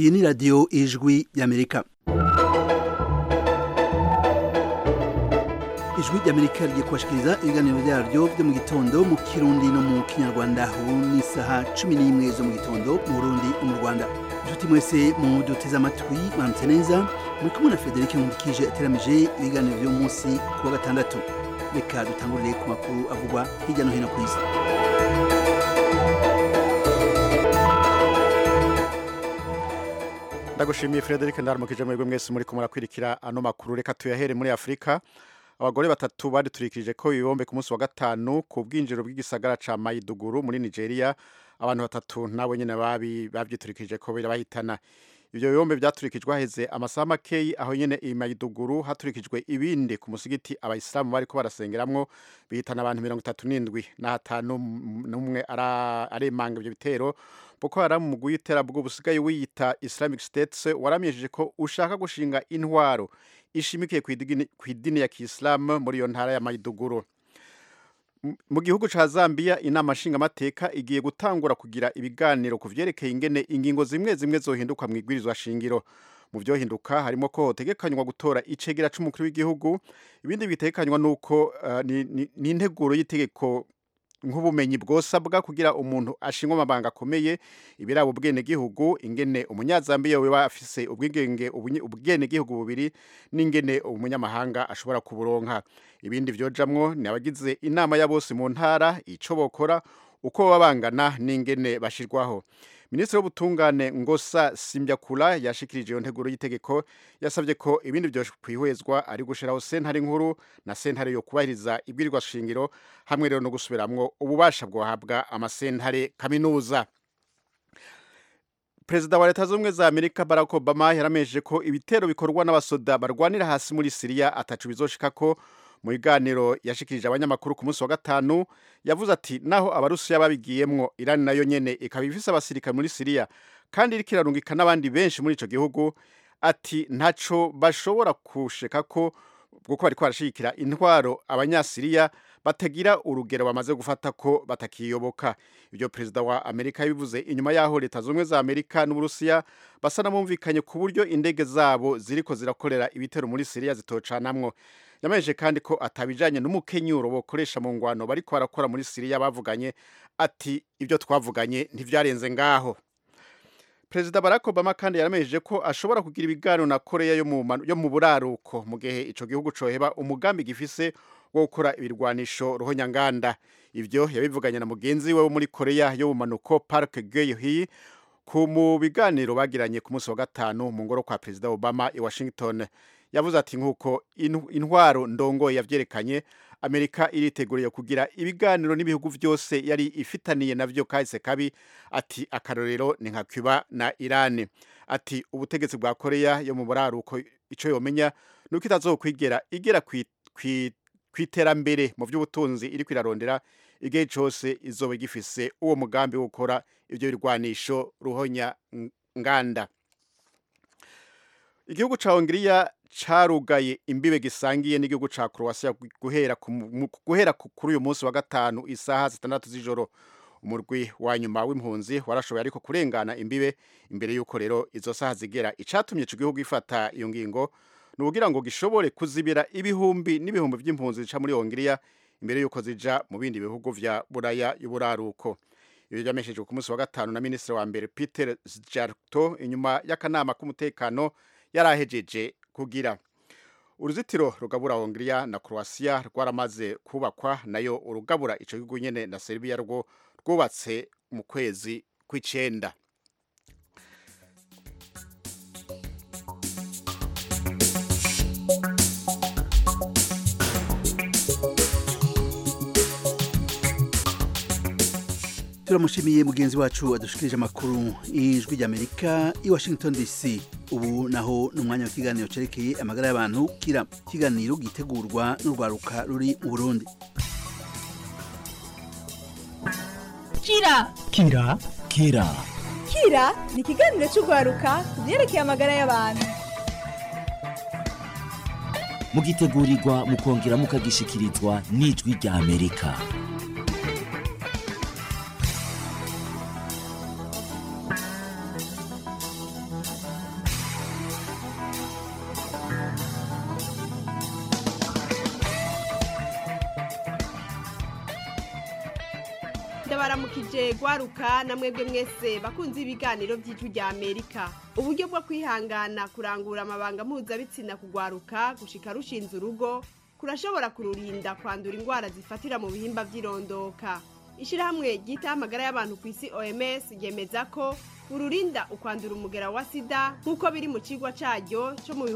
Iyi ni radio Ijwi y'Amerika. Ijwi y'Amerika rigiye kubashikiriza ibiganiro byaryo byo mu gitondo mu Kirundi no mu Kinyarwanda. Ni saha 11 zo mu gitondo mu Burundi no mu Rwanda. Juti mwese mu duteza amatwi mwamutse neza muri kumwe na Frederic Nkundikije ateramije ibiganiro byo munsi ku wa gatandatu. Reka dutangurire ku makuru avugwa hirya no hino ku isi. Ndagushimiye Frederic Ndarmukije mwebwe mwese muri kumara kwirikira ano makuru. Reka tuyahere muri Afrika. Abagore batatu baduturikije ko ibombe ku munsi wa gatanu ku bwinjiro bw'igisagara ca Maiduguri muri Nigeria. Abantu batatu nabo nyene babyiturikije ko birabahitana. Ivyo bibombe byaturikijwe heze amasaha makeyi aho nyene i Maiduguri haturikijwe ibindi ku musigiti abayisilamu bariko barasengeramwo bihitana abantu 37 na 5 numwe aremanga ivyo bitero. Boko Haram mu guyitera bwo busigaye wiyita Islamic State waramyejeje ko ushaka gushinga intwaro ishimikiye ku idini ya Kiislamu muri yo ntara ya Maiduguri. Mu gihugu ca Zambia inama nshinga mateka igiye gutangura kugira ibiganiro kuvyerekeye ingene ingingo zimwe zohinduka mu igwirizwa shingiro. Mu byo hinduka harimo ko hotegekanywa gutora icegera c'umukuru w'igihugu, ibindi bitekanywa nuko ni integuro y'itegeko nk'ubumenyi bwosabwa kugira umuntu ashingwa amabanga akomeye ibirabo bwene gihugu, ingene umunyazambiya we afise ubwene gihugu bubiri n'ingene umunyamahanga ashobora kuburonka. Ibindi vyojamwo ni abagize inama ya bose mu ntara ico bokora uko babangana n'ingene bashirwaho. Ministre w'ubutungane Ngosa Simbyakula yashikirije iyo nteguro y'itegeko, yasavye ko ibindi byo kwihwezwa ari gushiraho sentare nkuru na sentare yo kubahiriza ibwirizwa shingiro hamwe rero no gusubiramwo ububasha bwohabwa amasentare kaminuza. Perezida wa Leta Zunze za Amerika Barack Obama yaramejeje ko ibitero bikorwa n'abasoda barwanira hasi muri Syria atacu bizoshikako. Mu biganiro yashikirije abanyamakuru ku munsi wa gatanu yavuze ati naho abarusiya babigiyemwo Iran nayo nyene ikaba ifise abasirikare muri Syria kandi iriko irarungika n'abandi benshi muri ico gihugu, ati ntaco bashobora kusheka ko kuko bariko barashikira intwaro abanyasiriya batagira urugero bamaze gufata ko batakiyoboka. Ibyo perezida wa Amerika bivuze inyuma yaho Leta Zunze za Amerika n'Uburusiya basa namumvikanye ku buryo indege zabo ziriko zirakorera ibitero muri Syria zitocanamwo. Yameje kandi ko atabijanye n'umukenyuro bokoresha mu ngwano bariko barakora muri Syria bavuganye, ati ibyo twavuganye ntivyarenze ngaho. Perezida Barack Obama kandi yaramejeje ko ashobora kugira ibiganiro na Korea yo mu buraruko mu gihe ico gihugu coheba umugambi gifise wo gukora ibirwanisho ruhonyanganda. Ivyo yabivuganye na mugenzi we wo muri Korea yo mu manuko Park Geun-hye ku mu biganiro bagiranye ku munsi wa gatanu mu ngoro kwa Perezida Obama i Washington. Yavuze ati nkuko intwaro ndongo yavyerekanye, Amerika iriteguriye kugira ibiganiro n'ibihugu vyose yari ifitaniye navyo kahise kabi, ati akarorero ni nka Cuba na Iran. Ati ubutegetsi bwa Korea yo mu buraruko ico yomenya nuko itazokwigera igera kwiterambere mu by'ubutunzi iri kwirarondera igihe cyose izobe gifise uwo mugambi wo gukora ivyo birwanisho ruhonya nganda. Igihugu ca Hongria carugaye imbibe gisangiye n'igihugu ca Croatia guhera kuri uyu munsi wa gatanu isaha 6 z'ijoro. Umurwi wa nyuma w'impunzi warashoboye ariko kurengana imbibe imbere yuko rero izo saha zigera. Icatumye ico gihugu gifata iyo ngingo nukugira ngo gishobore kuzibira ibihumbi n'ibihumbi by'impunzi zica muri Hongria imbere yuko zija mu bindi bihugu vya Buraya y'uburaruko. Ibyo byameshejwe ku munsi wa gatanu na ministre wa mbere Peter Szijjarto inyuma y'akanama k'umutekano yarahejeje kugira. Uruzitiro rugabura Hongria na Croatia rwaramaze kubakwa, nayo urugabura ico gihugu nyene na Serbia rwo rwubatse mu kwezi kw'icenda. Turamushimiye mugenzi wacu adushikirije amakuru Ijwi y'Amerika i Washington DC. Ubu naho n'umwanya w'ikiganiro cerekeye amagara y'abantu kira kiganiro gitegurwa n'urwaruka ruri mu Burundi. Kira ni ikiganiro cy'urwaruka vyerekeye amagara y'abantu. Mugitegurirwa mukongera mukagishikirizwa n'Ijwi ry'Amerika. ndabaramukije gwaruka na mwebwe mwese bakunze ibiganiro by'ijwi rya Amerika. Uburyo bwo kwihangana kurangura amabanga mpuzabitsina kugwaruka gushika rushinze urugo kurashobora kururinda kwandura indwara zifatira mu bihimba by'irondoka. Ishirahamwe ryita amagara y'abantu ku isi OMS yemeza ko ururinda ukwandura umugera wa sida nk'uko biri mu cigwa caryo cyo mu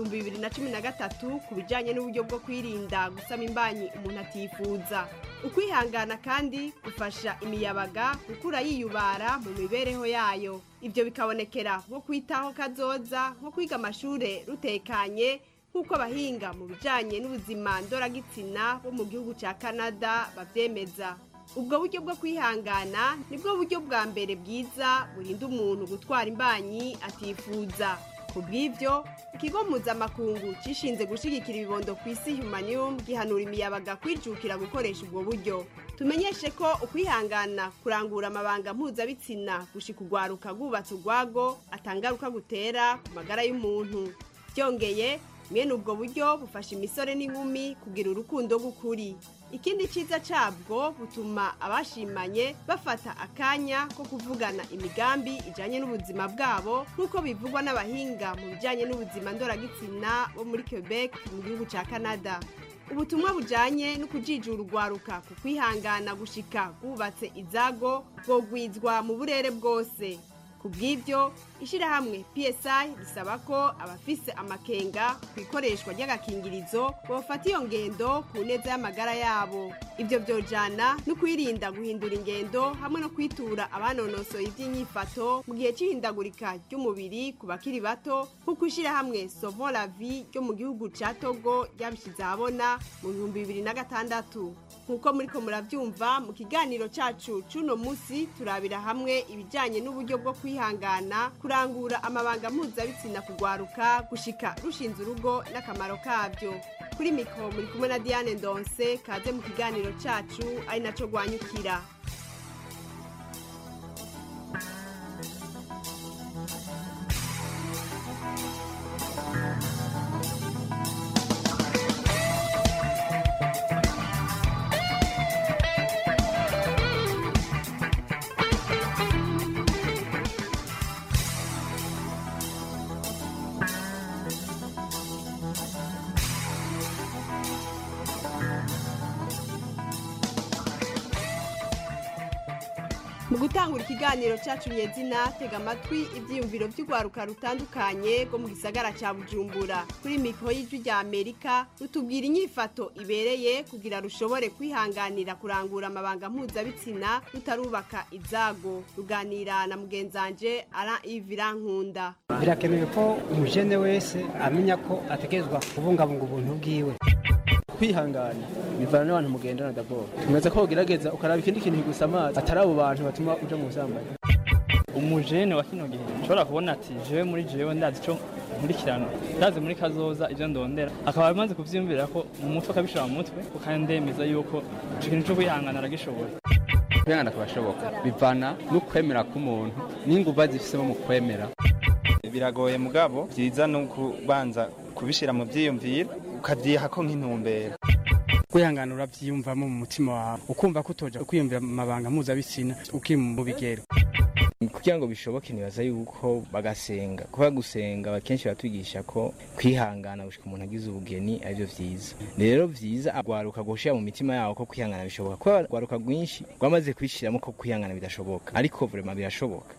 2013 ku bijanye n'uburyo bwo kwirinda gusama imbanyi umuntu atifuza. Ukwihangana kandi gufasha imiyabaga gukura yiyubara mu mibereho yayo. Ivyo bikabonekera nko kwitaho kazoza nko kwiga amashure rutekanye nk'uko abahinga mu bijanye n'ubuzima ndoragitsina bo mu gihugu ca Canada bavyemeza. Ubwo buryo bwo kwihangana nibwo buryo bwa mbere bwiza burinda umuntu gutwara imbanyi atifuza. Kubw'ivyo ikigo mpuzamakungu cishinze gushigikira ibibondo ku isi Humanium gihanura imiyabaga kwijukira gukoresha ubwo buryo. Tumenyeshe ko ukwihangana kurangura amabanga mpuzabitsina gushika ugwaruka gubatse ugwago atangaruka gutera ku magara y'umuntu. Byongeye mwene ubwo buryo bufasha imisore n'inkumi kugira urukundo gukuri. Ikindi ciza cabwo butuma abashimanye bafata akanya ko kuvugana imigambi ijanye n'ubuzima bwabo nk'uko bivugwa n'abahinga mu bijanye n'ubuzima ndoragitsina bo muri Quebec mu gihugu ca Canada. Ubutumwa bujanye no kujijura urwaruka ku kwihangana gushika gubatse izago bwogwizwa mu burere bwose. Kubw'ivyo ishirahamwe PSI risaba ko abafise amakenga kwikoreshwa ry'agakingirizo bofata iyo ngendo ku neza y'amagara yabo. Ivyo vyojana no kwirinda guhindura ingendo hamwe no kwitura abanonosoye ivy'inyifato mu gihe c'ihindagurika ry'umubiri ku bakiri bato nk'uko ishirahamwe Sauvons la Vie ryo mu gihugu ca Togo ryabishize ahabona mu 2006. Nkuko muriko muravyumva mu kiganiro cacu cuno musi turabira hamwe ibijanye n'uburyo bwo kwihangana kurangura amabanga mpuzabitsina kugwaruka gushika rushinze urugo n'akamaro kavyo. Kuri mikro muri kumwe na Diane Ndonse, kaze mu kiganiro cacu ari naco gwanyukira. Mu gutangura ikiganiro cacu nyezina tega amatwi ivyiyumviro vy'ugwaruka rutandukanye go mu gisagara ca Bujumbura. Kuri mikro y'ijwi rya Amerika rutubwira inyifato ibereye kugira rushobore kwihanganira kurangura amabanga mpuzabitsina rutarubaka izago. Ruganira na mugenzanje Alain Ivirankunda. Birakenewe ko umujene wese amenya ko ategerezwa kubungabunga ubuntu bwiwe. Kwihangana bivana n'abantu mugendana d'abord. Tumeze ko ugerageza ukaraba ikindi kintu kigusamaza atari abo bantu batuma uja mu busambanyi. Umujene wa kino gihe ushobora kubona ati jewe muri jewe ndazi ico nkurikirana ndazi muri kazoza ivyo ndondera akaba amaze kuvyiyumvira ko mu mutwe akabishira mu mutwe ukandemeza yuko ico kintu cyo kwihangana aragishobora. Kwihangana kubashoboka bivana no kwemera k'umuntu n'inguva zifise mu kwemera. Biragoye mugabo byiza no kubanza kubishira mu vyiyumviro ukavyiha ko nk'intumbero. Kwihangana uravyiyumvamo mu mutima wawe ukumva ko utoja kwiyumvira amabanga mpuzabitsina ukiri mu bigero. Kugira ngo bishoboke nibaza yuko bagasenga kuba gusenga akenshi batwigisha ko kwihangana gushika umuntu agize ubugeni arivyo vyiza. Rero vyiza agwaruka gushira mu mitima yawo ko kwihangana bishoboka ko agwaruka rwinshi rwamaze kwishiramo ko kwihangana bidashoboka ariko vraiment birashoboka.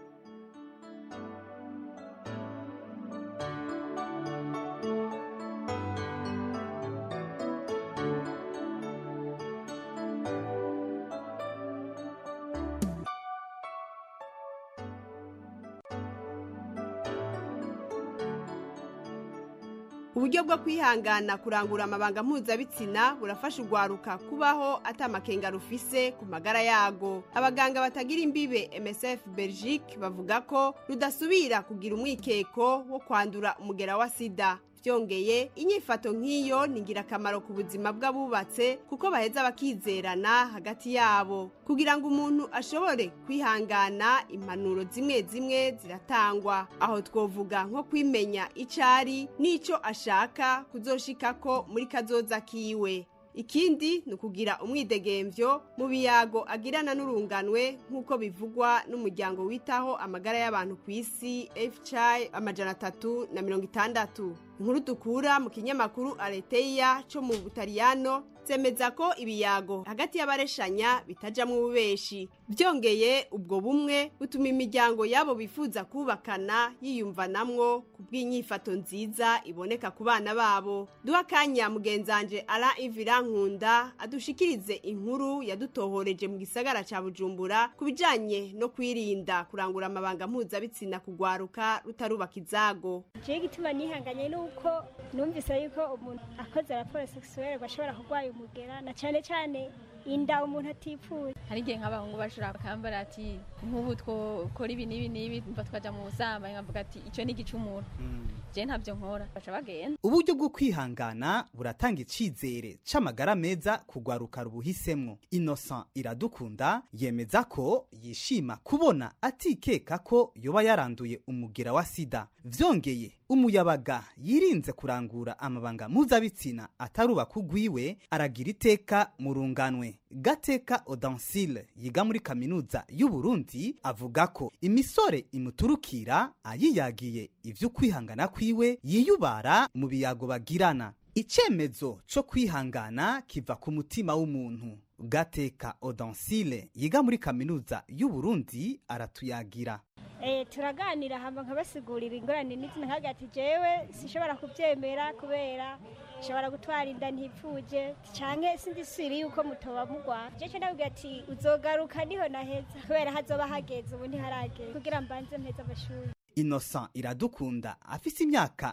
Uburyo bwo kwihangana kurangura amabanga mpuzabitsina burafasha ugwaruka kubaho atamakenga rufise ku magara yago. Abaganga batagira imbibe MSF Belgique bavuga ko rudasubira kugira umwikeko wo kwandura umugera wa sida. Vyongeye inyifato nk'iyo ningira kamaro ku buzima bw'abubatse kuko baheza bakizerana hagati yabo. Kugira ngo umuntu ashobore kwihangana impanuro zimwe zimwe ziratangwa. Aho twovuga nko kwimenya icari n'ico ashaka kuzoshikako muri kazoza kiwe. ikindi ni ukugira umwidegemvyo mu biyago agirana n'urunganwe nk'uko bivugwa n'umuryango witaho amagara y'abantu ku isi FCI 360. Inkuru dukura mu kinyamakuru Aleteia cyo mu Butaliyano zemeza ko ibiyago hagati y'abareshanya bitajamwe ububeshi. Byongeye ubwo bumwe butuma imiryango yabo bifuza kubakana yiyumvanamwo kubw'inyifato nziza iboneka ku bana babo. Duha kanya mugenzanje Ala Ivirankunda adushikirize inkuru yadutohoreje mu gisagara ca Bujumbura kubijanye no kwirinda kurangura amabanga mpuzabitsina kugwaruka rutarubaka izago. Je gituma nihanganye nuko numvise yuko umuntu akoze raporo sexuelle bashobora kugwaya umugera na cyane cyane inda umuntu atipfuye. Hari igihe nk'abahungu bashobora bakambara ati nk'ubu twokora ibi n'ibi mva twaja mu busamba nkavuga ati icyo ni igicumuro. Je ntabyo nkora baca bagenda. Uburyo bwo kwihangana buratanga icizere c'amagara meza kugwaruka rubuhisemwo. Innocent Iradukunda yemeza ko yishima kubona atikeka ko yoba yaranduye umugera wa sida. Vyongeye umuyabaga yirinze kurangura amabanga mpuzabitsina ataruba kugwiwe aragira iteka mu runganwe. Gateka Odansile yiga muri kaminuza y'u Burundi avuga ko imisore imuturukira ayiyagiye ivyo kwihangana kwiwe yiyubara mu biyago bagirana. Icemezo co kwihangana kiva ku mutima w'umuntu. Gateka Odansile yiga muri kaminuza y'u Burundi aratuyagira. Turaganira hamba nkabasigurira ingorane n'izina nkagati jewe sishobora kuvyemera kubera shobora gutwara inda ntipfuje canke sindisiri yuko mutoba mugwa. Je ndavuga ati uzogaruka niho naheza kubera hazoba hageze ubu ntiharageze kugira mbanze mpeza amashuri. Innocent Iradukunda afise imyaka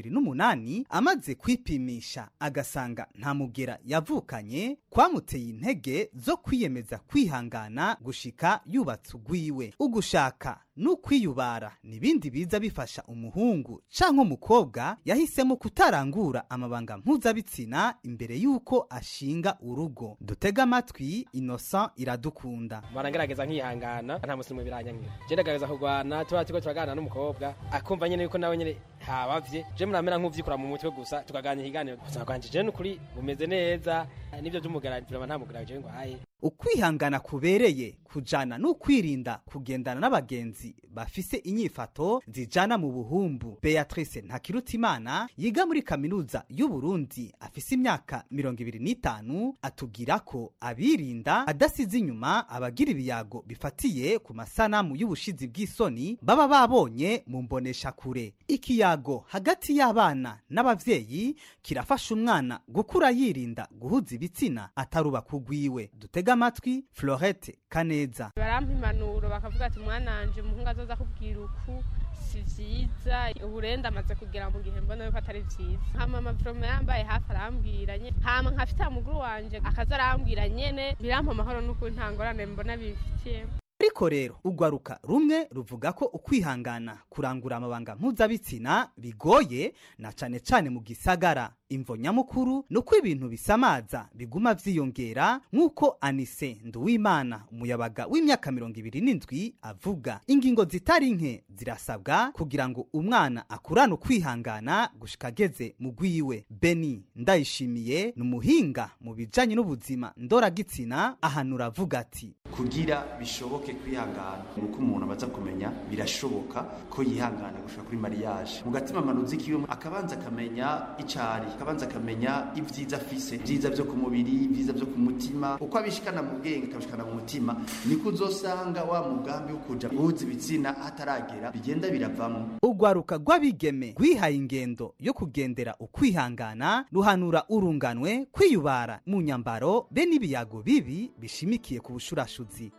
28 amaze kwipimisha agasanga nta mugera yavukanye kwamuteye intege zo kwiyemeza kwihangana gushika yubatse ugwiwe. Ugushaka n'ukwiyubara nibindi biza bifasha umuhungu canke umukobwa yahisemo kutarangura amabanga mpuzabitsina imbere yuko ashinga urugo. Dutega amatwi Innocent Iradukunda. Barangerageza nkihangana nta muslimu biranyangira. Je ndagerageza kugwana tuko turagana n'umukobwa akumva nyene yuko nawe nyene habavye. Je muramera nk'uvyikura mu mutwe gusa tukaganya ikiganiro gusa kwanje je n'ukuri bumeze neza nivyo by'umugarani turaba nta mugaraje ngo haye. Ukwihangana kubereye kujana no kwirinda kugendana n'abagenzi bafise inyifato zijana mu buhumbu. Beatrice Ntakirutimana yiga muri kaminuza y'u Burundi afise imyaka 25 atubwira ko abirinda adasize inyuma abagira ibiyago bifatiye ku masanamu y'ubushizi bw'isoni baba babonye mu mbonesha kure. Ikiyago hagati y'abana n'abavyeyi kirafasha umwana gukura yirinda guhuza ibitsina ataruba kugwiwe. Dutega amatwi Florette Kaneza. Barampa impanuro bakavuga ati mwana wanje umuhungu azoza kubwira uku si vyiza uburenda amaze kugira mu gihe mbona yuko atari vyiza. Hama amapromo yambaye hafi arambwiranye hama nkafite amuguru wanje akaza arambwira nyene birampa amahoro nuko ntangorane mbona bifitiye. Ariko rero ugwaruka rumwe ruvuga ko ukwihangana kurangura amabanga mpuzabitsina bigoye na cane cane mu gisagara. Imvo nyamukuru nuko ibintu bisamaza biguma vyiyongera nkuko Anise Nduwimana umuyabaga w'imyaka 27 avuga. Ingingo zitari nke zirasabwa kugira ngo umwana akurane ukwihangana gushikageze mu gwiwe. Beni Ndayishimiye numuhinga mu bijanye n'ubuzima ndoragitsina ahanura avuga ati kugira bishoboke kwihangana nuko umuntu abaza kumenya birashoboka ko yihangana gushika kuri mariage mu gatima manuzi kiwe akabanza kamenya icari akabanza kamenya ivyiza afise vyiza byo ku mubiri vyiza byo ku mutima uko abishikana mu bwenge akabishikana mu mutima niko uzosanga wa mugambi ukuja guhuza ibitsina ataragera bigenda biravamo. Ugwaruka rw'abigeme rwihaye ingendo yo kugendera ukwihangana ruhanura urunganwe kwiyubara mu nyambaro be n'ibiyago bibi bishimikiye ku bushurashuzi.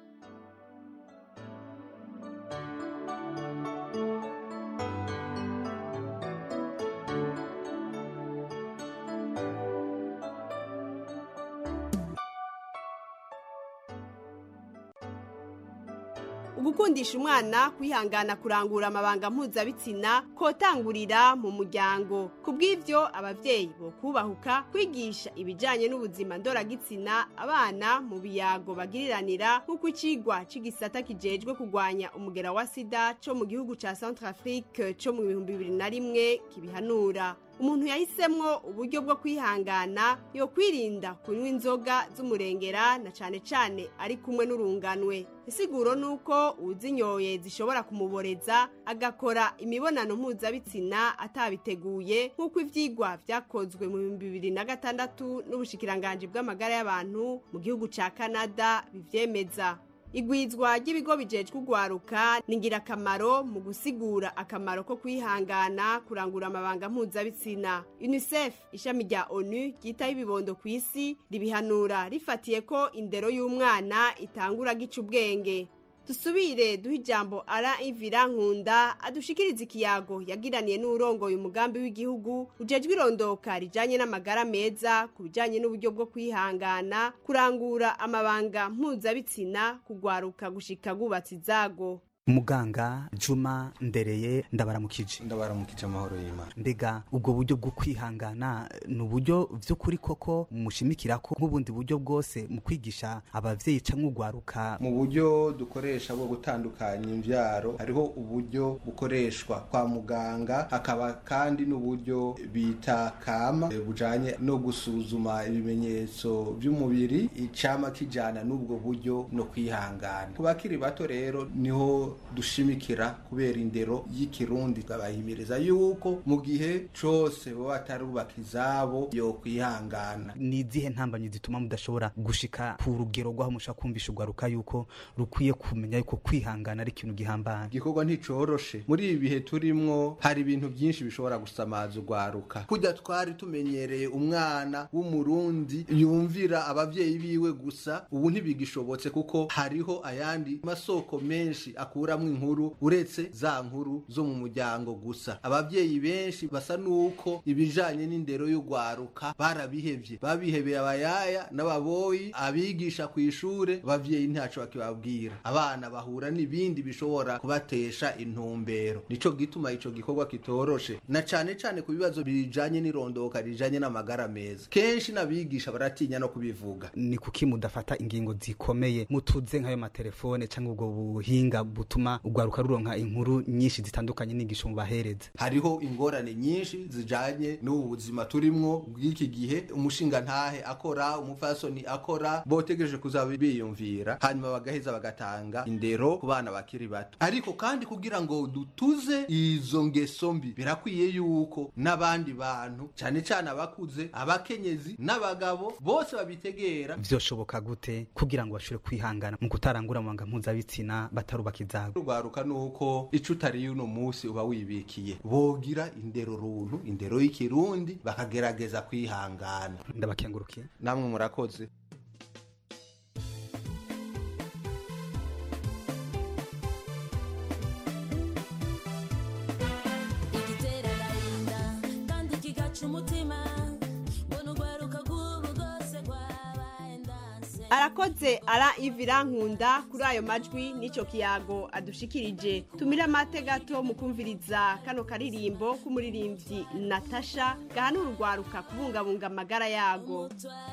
Ugukundisha umwana kwihangana kurangura amabanga mpuzabitsina kotangurira mu muryango. Kubw'ivyo abavyeyi bo kubahuka kwigisha ibijanye n'ubuzima ndoragitsina abana mu biyago bagiriranira nk'uko icigwa c'igisata kijejwe kugwanya umugera wa sida co mu gihugu ca Centrafrique co mu 2001 kibihanura. umuntu yahisemwo uburyo bwo kwihangana yo kwirinda kunywa inzoga z'umurengera na cane cane ari kumwe n'urunganwe. Isiguro nuko uzinyoye zishobora kumuboreza agakora imibonano mpuzabitsina atabiteguye nk'uko ivyigwa vyakozwe mu 2006 n'ubushikiranganje bw'amagara y'abantu mu gihugu ca Canada bivyemeza. Igwizwa ry'ibigo bijejwe kugwaruka ni ngirakamaro mu gusigura akamaro ko kwihangana kurangura amabanga mpuzabitsina. UNICEF ishami rya ONU ryitaho ibibondo ku isi ribihanura rifatiye ko indero y'umwana itangura gica ubwenge. Tusubire duha ijambo Alain Virankunda adushikiriza ikiyago yagiraniye n'urongoye umugambi w'igihugu ujejwe irondoka rijanye n'amagara meza ku bijanye n'uburyo bwo kwihangana kurangura amabanga mpuzabitsina kugwaruka gushika gubatse izago. Muganga Juma Ndereye ndabaramukije amahoro y'Imana. Mbega ubwo buryo bwo kwihangana ni uburyo vy'ukuri koko mushimikira ko nk'ubundi buryo bwose mu kwigisha abavyeyi canke ugwaruka? Mu buryo dukoresha bwo gutandukanya imvyaro hariho uburyo bukoreshwa kwa muganga, hakaba kandi n'uburyo bita kama bujanye no gusuzuma ibimenyetso by'umubiri icama kijana n'ubwo buryo no kwihangana. Ku bakiri bato rero niho dushimikira kubera indero y'ikirundi twabahimiriza yuko mu gihe cose bo batarubaka izabo yo kwihangana. Ni izihe ntambanyi zituma mudashobora gushika ku rugero rwaho mushaka kumvisha ugwaruka yuko rukwiye kumenya yuko kwihangana ari ikintu gihambaye? Igikorwa nticoroshe. Muri ibi bihe turimwo hari ibintu byinshi bishobora gusamaza ugwaruka. Kujya twari tumenyereye umwana w'umurundi yumvira abavyeyi biwe gusa, ubu ntibigishobotse kuko hariho ayandi masoko menshi akuramwo inkuru uretse za nkuru zo mu muryango gusa. Abavyeyi benshi basa nuko ibijanye n'indero y'ugwaruka barabihevye, babihebeye abayaya n'ababoyi, abigisha ku ishure abavyeyi ntaco bakibabwira. Abana bahura n'ibindi bishobora kubatesha intumbero. Nico gituma ico gikorwa kitoroshe, na cane cane ku bibazo bijanye n'irondoka rijanye n'amagara meza. Kenshi n'abigisha baratinya no kubivuga. Ni kuki mudafata ingingo zikomeye mutuze nk'ayo matelefone canke ubwo buhinga butuma ugwaruka ruronka inkuru nyinshi zitandukanye n'igisho mubahereza? Hariho ingorane nyinshi zijanye n'ubuzima turimwo bw'iki gihe. Umushinga ntahe akora, umufasoni akora, botegereje kuzaba biyumvira hanyuma bagaheza bagatanga indero ku bana bakiri bato. Ariko kandi kugira ngo dutuze izo ngeso mbi birakwiye yuko n'abandi bantu cyane cyane abakuze, abakenyezi n'abagabo bose babitegera. Vyoshoboka gute kugira ngo bashobore kwihangana mu kutarangura amabanga mpuzabitsina batarubaka izabo? Rwaruka nuko ico utari uno musi uba wibikiye. Bogira indero runtu, indero y'ikirundi, bakagerageza kwihangana. Ndabakengurukiye. Namwe murakoze. Arakoze Alain Virankunda kuri ayo majwi n'ico kiyago adushikirije. Tumira amate gato mu kumviriza kano karirimbo k'umuririmbyi Natasha gahanura urwaruka kubungabunga amagara yago.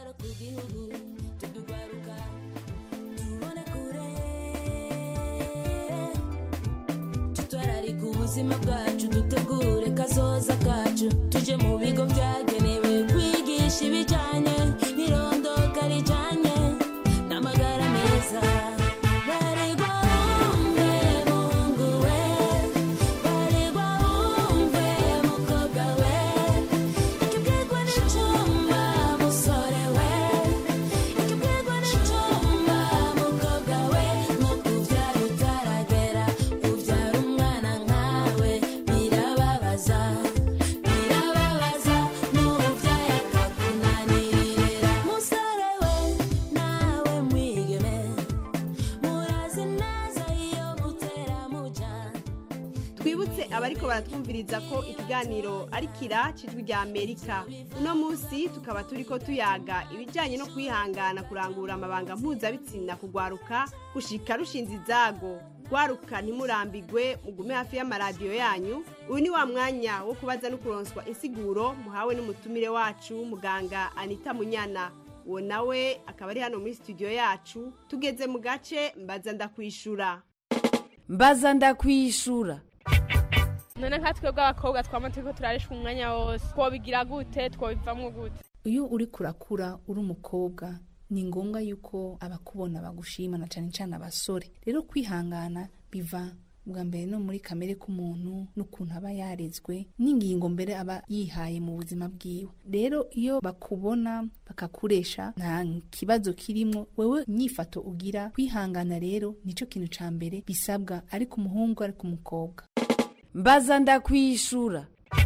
Tutwararika ubuzima bwacu, dutegure kazoza kacu, tuje mu bigo vyagenewe kwigisha ibijanye n'irondoka rijanye n'amagara meza. Baregwa wumve Mungu we, baregwa wumve mukobwa we, ikibwirwa n'icumba musore we, ikibwirwa n'icumba mukobwa we, nko kuvyara utaragera uvyara umwana nkawe birababaza, birababaza n'uvyaye akakunanirira. Musore we nawe mwigeme, murazi neza iyo mutera muja. Twibutse abariko baratwumviriza ko ikiganiro ari kira cijwi rya Amerika. Uno musi tukaba turiko tuyaga ibijanye no kwihangana kurangura amabanga mpuzabitsina kugwaruka gushika rushinze izago. Gwaruka ntimurambigwe, mugume hafi y'amaradiyo yanyu. Uyu ni wa mwanya wo kubaza no kuronswa insiguro muhawe n'umutumire wacu muganga Anita Munyana. Uwo nawe akaba ari hano muri studio yacu. Tugeze mu gace mbaza ndakwishura. Mbaza ndakwishura. none nka twebwe abakobwa twama turiko turarishwa umwanya wose twobigira gute twobivamwo gute iyo uri kurakura uri umukobwa ni ngombwa yuko abakubona bagushima na cane cane abasore rero kwihangana biva bwa mbere no muri kamere k'umuntu n'ukuntu aba yarezwe n'ingingo mbere aba yihaye mu buzima bwiwe rero iyo bakubona bakakuresha nta kibazo kirimo wewe nyifato ugira kwihangana rero nico kintu ca mbere bisabwa ariko umuhungu ariko umukobwa mbaza ndakwishura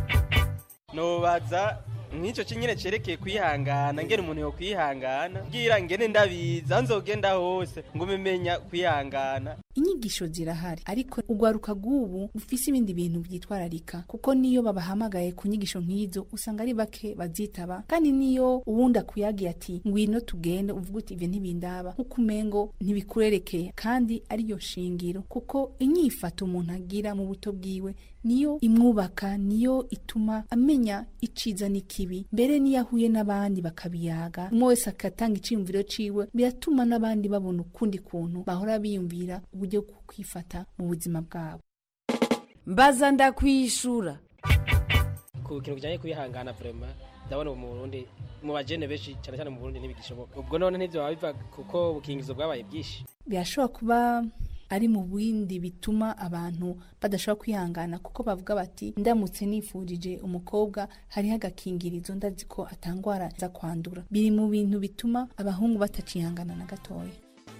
nobaza nk'icyo kinyine cerekeye kwihangana ngene umuntu yo kwihangana bwira ngene ndabiza nzogenda hose ngo mumenya kwihangana inyigisho zirahari ariko ugwaruka gubu ufise ibindi bintu byitwararika kuko niyo babahamagaye ku nyigisho nk'izo usanga ari bake bazitaba kandi niyo uwundi akuyagiye ati ngwino tugende uvuga uti ivyo ntibindaba nkuko umengo ntibikurerekeye kandi ariyo shingiro kuko inyifato umuntu agira mu buto bwiwe niyo imwubaka niyo ituma amenya iciza n'ikibi mbere niyo ahuye n'abandi bakabiyaga umwe wese akatanga iciyumviro ciwe biratuma n'abandi babona ukundi kuntu bahora biyumvira uburyo bwo kwifata mu buzima bwabo mbaza ndakwishura ku kintu kijanye kwihangana vraiment ndabona mu Burundi mu bajene benshi cyane cyane mu Burundi ntibigishoboka ubwo none ntivyo biva kuko ubukingizo bwabaye bwishi birashobora kuba ari mu bindi bituma abantu badashobora kwihangana kuko bavuga bati ndamutse nifurije umukobwa hariho agakingirizo ndazi ko atangwara za kwandura biri mu bintu bituma abahungu batacihangana na gatoya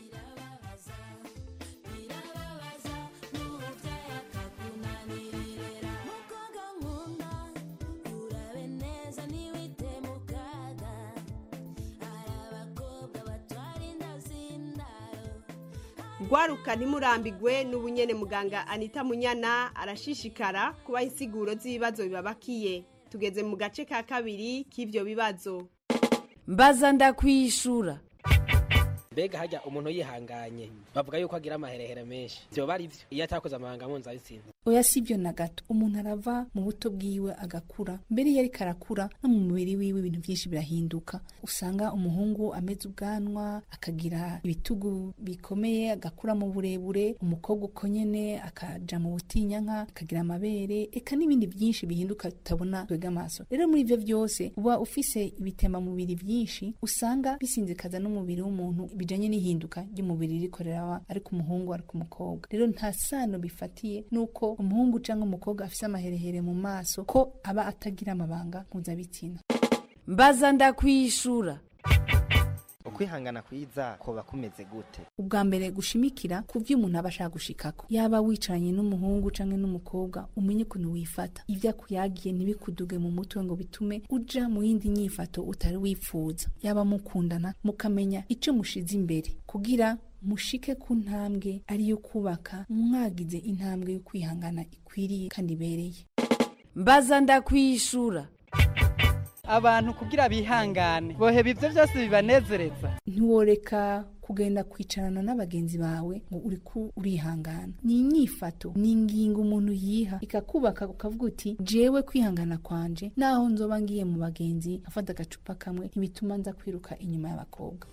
Gwaruka ntimurambigwe n'ubunyene muganga Anita Munyana arashishikara kubaha insiguro z'ibibazo bibabakiye. Tugeze mu gace ka kabiri k'ivyo bibazo. Mbaza ndakwishura. Mbega hajya umuntu yihanganye bavuga yuko agira amaherehere menshi. Byo bari byo iyo atakoze amahanga mpuzabitsina. Oya sivyo na gato umuntu arava mu buto bwiwe agakura mbere yari karakura no mu mubiri wiwe ibintu byinshi birahinduka usanga umuhungu ameze ubwanwa akagira ibitugu bikomeye agakura mu burebure umukobwa uko nyene akaja mu butinyanka akagira amabere eka n'ibindi byinshi bihinduka tutabona twega amaso rero muri ivyo byose uba ufise ibitema mubiri byinshi usanga bisinzikaza n'umubiri w'umuntu bijanye n'ihinduka ry'umubiri rikorera ariko umuhungu ariko umukobwa rero nta sano bifatiye nuko umuhungu cyangwa umukobwa afise amaherehere mu maso ko aba atagira amabanga mpuzabitsina mbaza ndakwishura ukwihangana kwiza koba kumeze gute ubwa mbere gushimikira kuvyo umuntu aba ashaka gushikako yaba wicaranye n'umuhungu canke n'umukobwa umenye ukuntu wifata ivyo akuyagiye ntibikuduge mu mutwe ngo bitume uja mu yindi nyifato utari wifuza yaba mukundana mukamenya ico mushize imbere kugira mushike ku ntambwe ariyo kubaka mwagize intambwe yo kwihangana ikwiriye kandi ibereye mbaza ndakwishura abantu kugira bihangane boheba ivyo byose bibanezereza ntiworeka kugenda kwicarana n'abagenzi bawe ngo uriko urihangana ni inyifato ni ingingo umuntu yiha ikakubaka ukavuga uti jewe kwihangana kwanje naho nzoba ngiye mu bagenzi afata agacupa kamwe ntibituma nza kwiruka inyuma y'abakobwa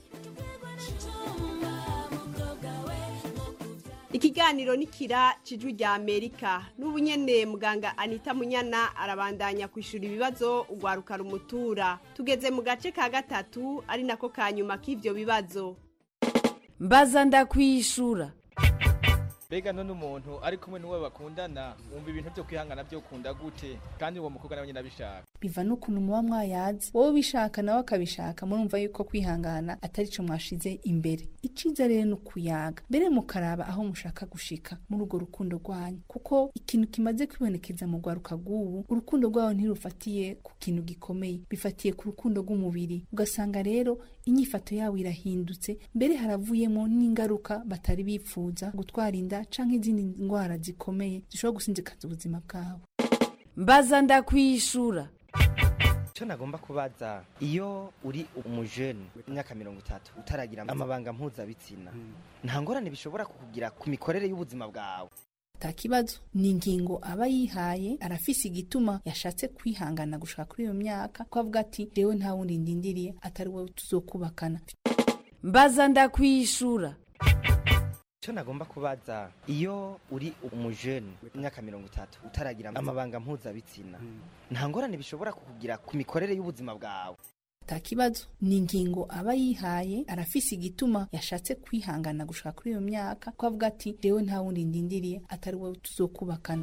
Ikiganiro nikira cijwi rya Amerika n'ubunyene muganga Anita Munyana arabandanya kwishura ibibazo ugwaruka rumutura tugeze mu gace ka gatatu ari nako kanyuma k'ivyo bibazo mbaza ndakwishura Bega none umuntu ari kumwe n'uwe bakundana wumva ibintu byo kwihangana byo kunda gute kandi uwo mukobwa nawe nyine abishaka biva n'ukuntu muba mwayazi wowe bishaka nawe akabishaka murumva yuko kwihangana atari cyo mwashize imbere iciza rero no kuyaga mbere mukaraba aho mushaka gushika muri urwo rukundo rwanyu kuko ikintu kimaze kwibonekeza mu gwaruka gubu urukundo rwawo ntirufatiye ku kintu gikomeye bifatiye ku rukundo rw'umubiri ugasanga rero inyifato yawo irahindutse mbere haravuyemo n'ingaruka batari bipfuza gutwara inda canke izindi ngwara zikomeye zishobora gusinzikaza ubuzima bwabo mbaza ndakwishura cyo nagomba kubaza iyo uri umujene imyaka 30 utaragira amabanga mpuzabitsina nta ngorane bishobora kukugira ku mikorere y'ubuzima bwawe takibazo ni ingingo aba yihaye arafise igituma yashatse kwihangana gushaka kuri iyo myaka ko avuga ati rewe nta wundi ndindiriye atari wowe tuzokubakana mbaza ndakwishura icyo nagomba kubaza iyo uri umujene imyaka 30 utaragira amabanga mpuzabitsina nta ngorane bishobora kukugira ku mikorere y'ubuzima bwawe? Takibazo ni ingingo aba yihaye, arafise igituma yashatse kwihangana gushaka kuri iyo myaka, ko avuga ati jewe nta wundi ndindiriye atari wowe tuzokubakana.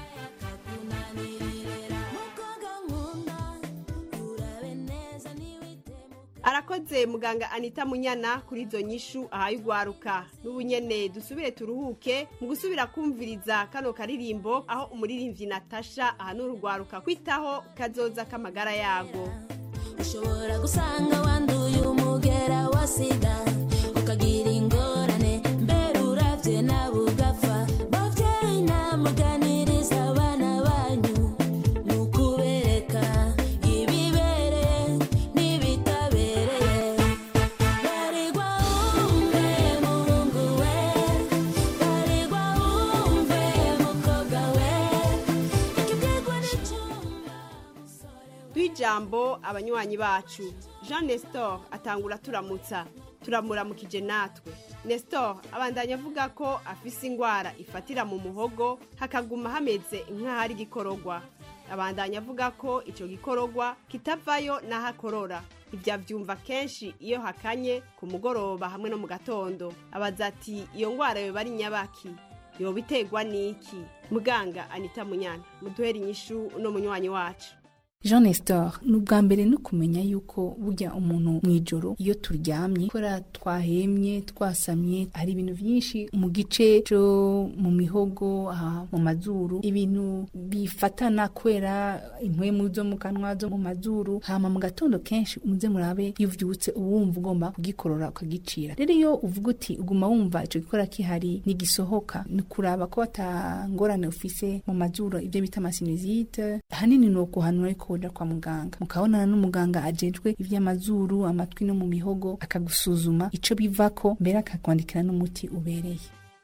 Arakoze muganga Anita Munyana kuri izo nyishu ahaye ugwaruka. N'ubunyene dusubire turuhuke mu gusubira kumviriza kano karirimbo aho umuririmbyi Natasha ahanura ugwaruka kwitaho kazoza k'amagara yago. Ushobora gusanga wanduye umugera wa sida ukagira ingorane mbere uravye nawe ugapfa. Bavyeyi namuganiriza abana banyu nukubereka ibibereye n'ibitabereye. Baregwa wumve muhungu we, baregwa wumve mukobwa we, ikibwirwa n'icumba. Twijambo abanywanyi bacu. Jean Nestor atangura turamuramukije natwe. Nestor abandanya avuga ko afise ingwara ifatira mu muhogo hakaguma hameze nk'ahari gikorogwa. Abandanya avuga ko ico gikorogwa kitavayo n'ahakorora. Ivyo avyumva kenshi iyo hakanye ku mugoroba hamwe no mu gatondo. Abaza ati iyo ngwara yo bari nyabaki yo biterwa niki? Muganga Anita Munyana muduhera inyishu no munywanyi wacu. Jean Nestor n'ubwa mbere no kumenya yuko burya umuntu mwijoro iyo turyamye kora twahemye twasamye hari ibintu byinshi mu gice cyo mu mihogo mu mazuru, ibintu bifatana kwera impwemu zo mu kanwa zo mu mazuru, hama mu gatondo kenshi umuze murabe iyo uvyutse uwumva ugomba kugikorora ukagicira. Rero iyo uvuga uti uguma wumva ico gikora kihari nigisohoka nukuraba ko atangorane ufise mu mazuru ibyo bita amasinusite, hanini no kuhanura ko kwa muganga mukabonana n'umuganga ajejwe ivy'amazuru amatwi no mu mihogo akagusuzuma ico bivako mbere akakwandikira n'umuti ubereye.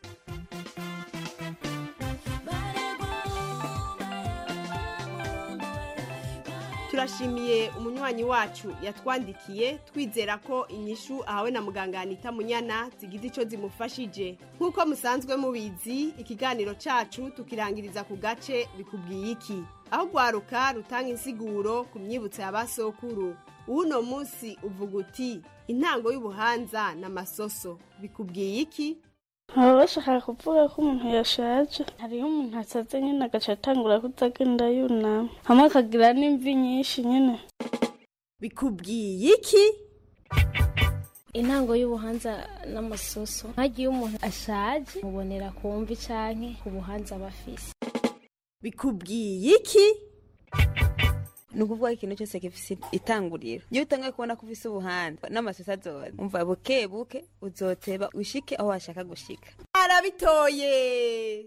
Turashimiye umunywanyi wacu yatwandikiye twizera ko inyishu ahawe na muganga Anita Munyana zigize ico zimufashije. Nkuko musanzwe mubizi ikiganiro cacu tukirangiriza ku gace bikubwiye iki, aho gwaruka rutanga insiguro ku myibutso y'abasokuru. Uno munsi uvuga uti intango y'ubuhanza n'amasoso bikubwiye iki? Aba bashaka kuvuga ko umuntu yashaje, hariho umuntu asaze nyine agaca atangura kutagenda yunama hamwe akagira n'imvi nyinshi nyine. Bikubwiye iki? Intango y'ubuhanza n'amasoso hagiye umuntu ashaje mubonera ku mvi canke ku buhanza bafise. Bikubwiye iki? Nukuvuga ikintu cyose gifise itanguriro. Iyo utangaye kubona ko ufise ubuhanza n'amasosa azoza umva buke buke uzoteba ushike aho washaka gushika. Arabitoye.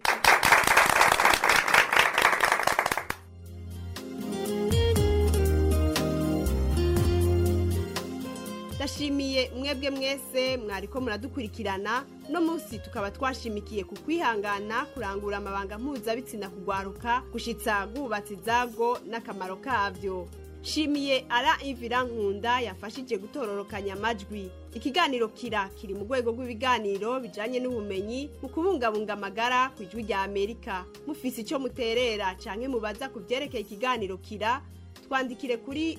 Ndashimiye mwebwe mwese mwariko muradukurikirana no munsi tukaba twashimikiye ku kwihangana kurangura amabanga mpuzabitsina kugwaruka gushitsa gubatsi zago n'akamaro kavyo. Shimiye Ara Ivira Nkunda yafashije gutororokanya amajwi. Ikiganiro kiri mu rwego rw'ibiganiro bijanye n'ubumenyi mu kubungabunga amagara ku ijwi rya Amerika. Mufise ico muterera canke mubaza kuvyerekeye ikiganiro twandikire kuri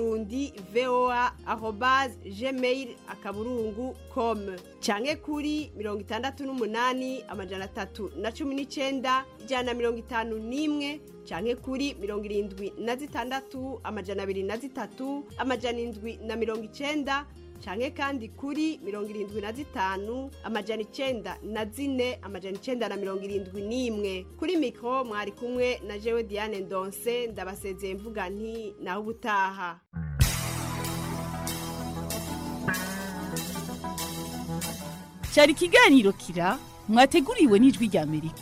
burundivoa@gmail.com canke kuri 68 319 canke kuri 76 203 790 canke kandi kuri 75 904 kuri mikro mwari kumwe na jewe Diane Ndonse ndabasezeye mvuga nti naho ubutaha. Cyari ikiganiro mwateguriwe n'ijwi rya Amerika.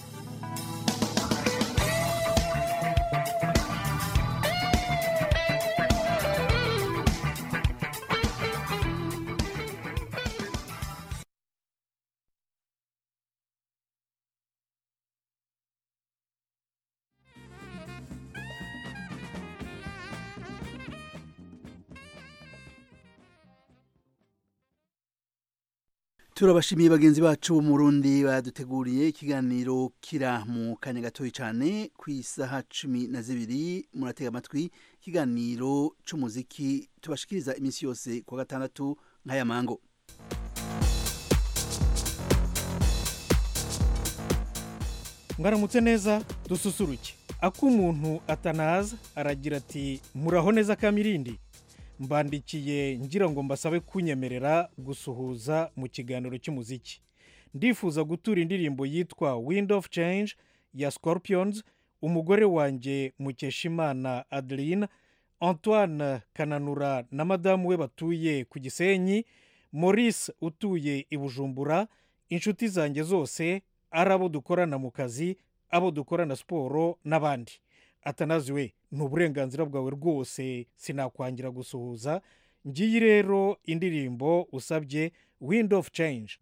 turabashimiye bagenzi bacu bo mu Burundi baduteguriye ikiganiro kira mu kanya gatoyi cyane ku isaha 12 muratega amatwi ikiganiro c'umuziki tubashikiriza iminsi yose ku gatandatu nk'aya mango. Mwaramutse neza dususuruke akumuntu atanaza aragira ati muraho neza Kamirindi mbandikiye ngira ngo mbasabe kunyemerera gusuhuza mu kiganiro cy'umuziki ndifuza gutura indirimbo yitwa Wind of Change ya Scorpions umugore wanjye Mukeshimana Adeline Antoine Kananura na madamu we batuye ku Gisenyi Maurice utuye i Bujumbura inshuti zanjye zose arabo dukorana mu kazi abo dukorana siporo n'abandi atanaziwe n'uburenganzira bwawe rwose sinakwangira gusuhuza ngiye rero indirimbo usabye Wind of Change.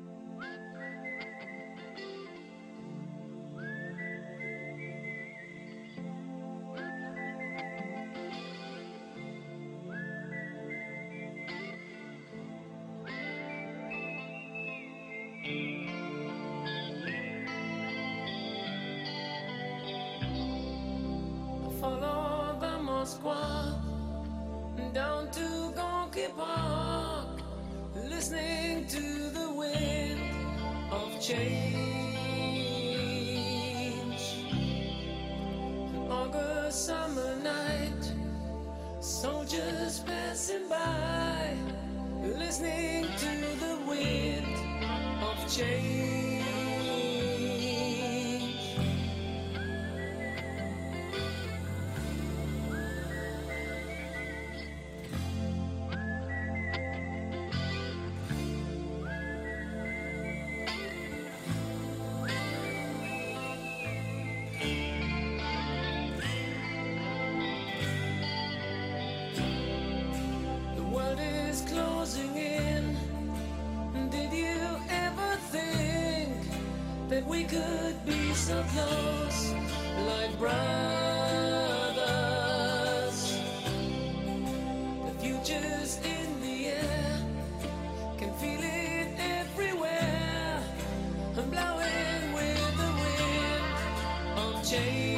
Follow the Moskwa down to Gonky Park, listening to the wind of change. An August summer night, soldiers passing by, listening to the wind of change. Closing in. Did you ever think that we could be so close, like brothers? The future's in the air, can feel it everywhere. I'm blowing with the wind of change.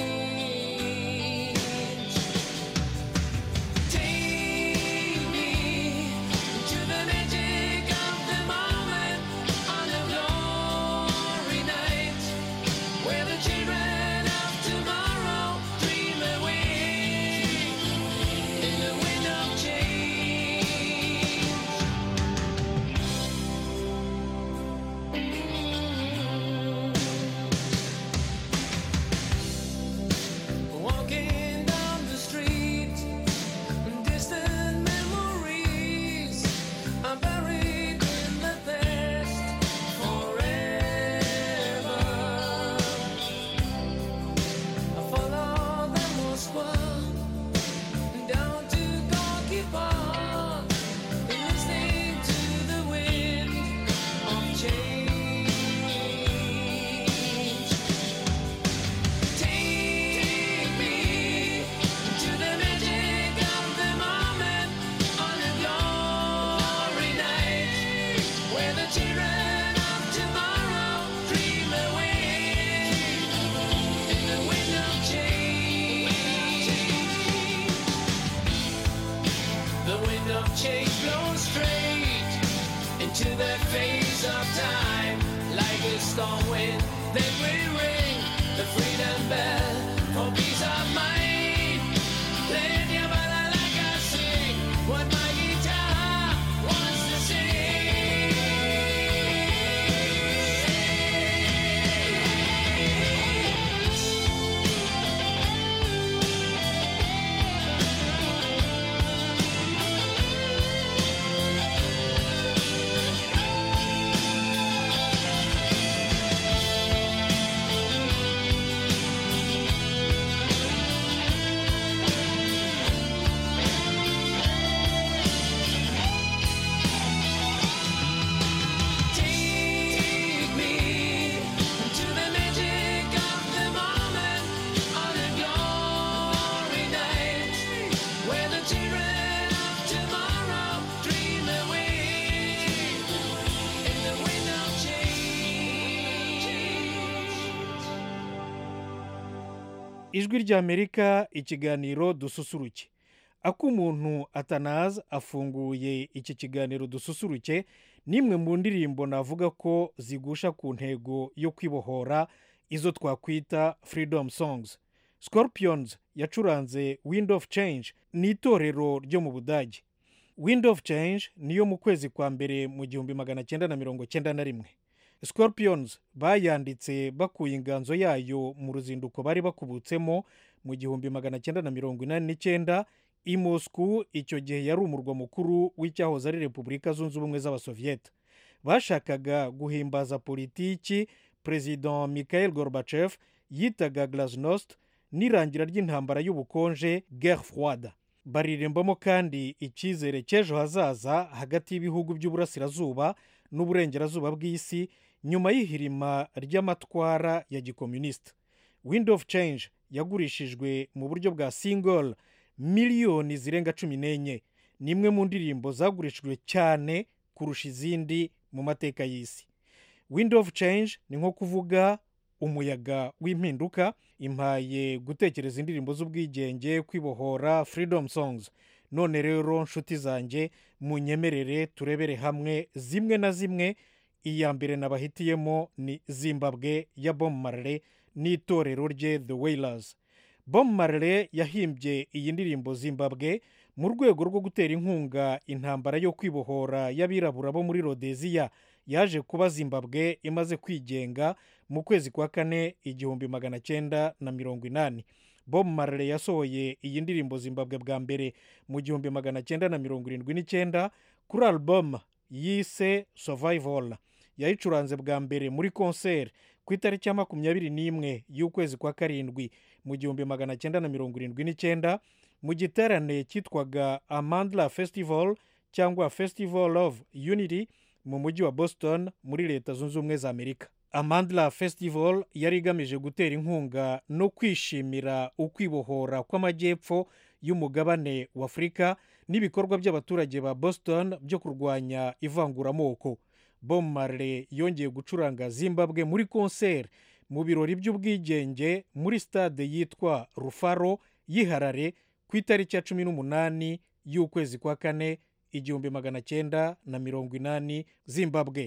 Change blows straight into that phase of time, like a storm wind. Then we ring the freedom bell for peace of mind. Playing your ballad like I sing what my guitar wants to sing. ijwi ry'Amerika ikiganiro dususuruke. Ak'umuntu atanaza afunguye iki kiganiro dususuruke nimwe mu ndirimbo navuga ko zigusha ku ntego yo kwibohora izo twakwita freedom songs. Scorpions yacuranze Wind of Change ni itorero ryo mu Budage. Wind of Change niyo mu kwezi kwa mbere mu 1991. Scorpions bayanditse bakuye inganzo yayo mu ruzinduko bari bakubutsemo mu 1989 i Moscow, icyo gihe yari umurwa mukuru w'icyahoze ari Repubulika Zunze Ubumwe z'Abasoviet. Bashakaga guhimbaza politiki President Mikhail Gorbachev yitaga Glasnost n'irangira ry'intambara y'ubukonje Guerre Froide. Barirembamo kandi icyizere cy'ejo hazaza hagati y'ibihugu by'uburasirazuba n'uburengerazuba bw'isi nyuma y'ihirima ry'amatwara ya gikomunista. Wind of Change yagurishijwe mu buryo bwa single miliyoni zirenga 14. Nimwe mu ndirimbo zagurishijwe cyane kurusha izindi mu mateka y'isi. Wind of Change ni nko kuvuga umuyaga w'impinduka. Impaye gutekereza indirimbo z'ubwigenge, kwibohora, freedom songs. None rero nshuti zanjye munyemerere turebere hamwe zimwe na zimwe. Iya mbere nabahitiyemo ni Zimbabwe ya Bob Marley n'itorero rye The Wailers. Bob Marley yahimbye iyi ndirimbo Zimbabwe mu rwego rwo gutera inkunga intambara yo kwibohora y'abirabura bo muri Rhodesia yaje kuba Zimbabwe imaze kwigenga mu kwezi kwa kane 1980. Bob Marley yasohoye iyi ndirimbo Zimbabwe bwa mbere mu 1979 kuri album yise Survival. Yayicuranze bwa mbere muri concert ku itariki ya 21 y'ukwezi kwa karindwi mu 1979 mu giterane cyitwaga Amandla Festival cyangwa Festival of Unity mu mujyi wa Boston muri Leta Zunze Ubumwe za Amerika. Amandla Festival yari igamije gutera inkunga no kwishimira ukwibohora kw'amajyepfo y'umugabane wa Afurika n'ibikorwa by'abaturage ba Boston byo kurwanya ivanguramoko. Bob Marley yongeye gucuranga Zimbabwe muri concert mu birori by'ubwigenge muri stade yitwa Rufaro y'Iharare ku itariki ya 18 y'ukwezi kwa kane 1980 Zimbabwe.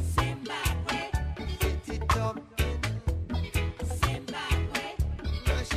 Zimbabwe.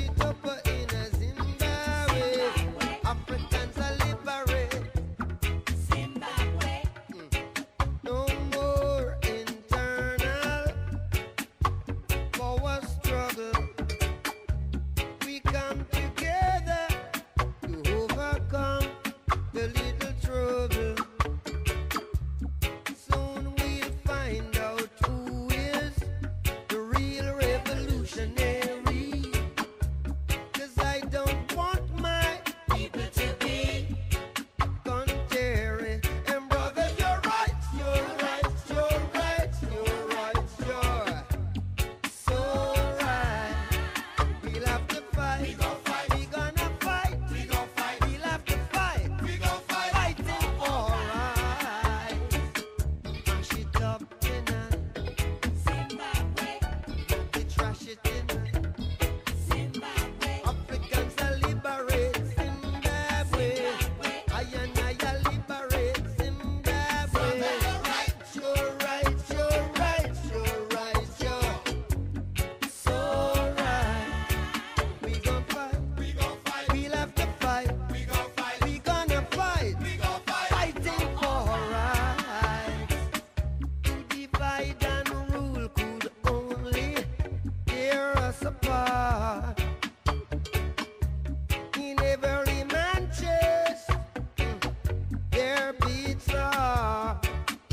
divide and rule could only tear us apart. In every man's chest, there beats a heart.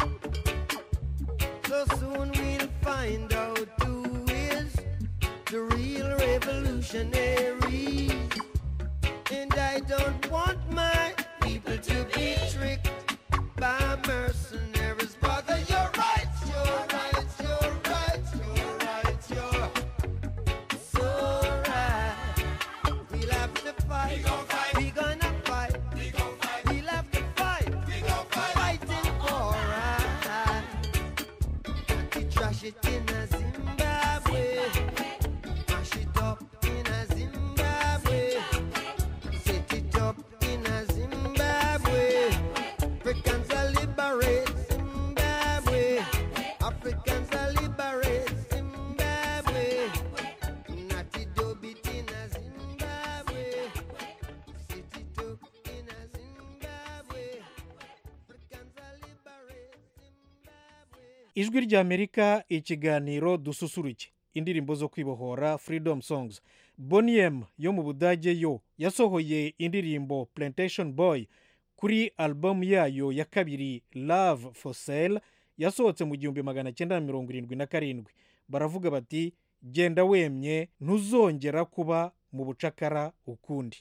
So soon we'll find out who is the real revolutionary. And I don't want my people to be tricked by mercenaries. Brother, you're right, you're right, you're right, you're right, you're so right. We'll have to fight, we gonna fight, we'll have to fight, fighting for right. We trash it in a Zimbabwe, mash it up in a Zimbabwe, set it up in a Zimbabwe. Africans are liberate Zimbabwe. Africans are liberate Zimbabwe. Natty dub it in a Zimbabwe. Set it up in a Zimbabwe. Africans are liberate Zimbabwe. ijwi ry'amerika ikiganiro dususuruke indirimbo zo kwibohora freedom songs. boniem yo mu budage yo yasohoye indirimbo plantation boy kuri album yayo ya kabiri love for sale yasohotse mu 1977. baravuga bati genda wemye ntuzongera kuba mu bucakara ukundi.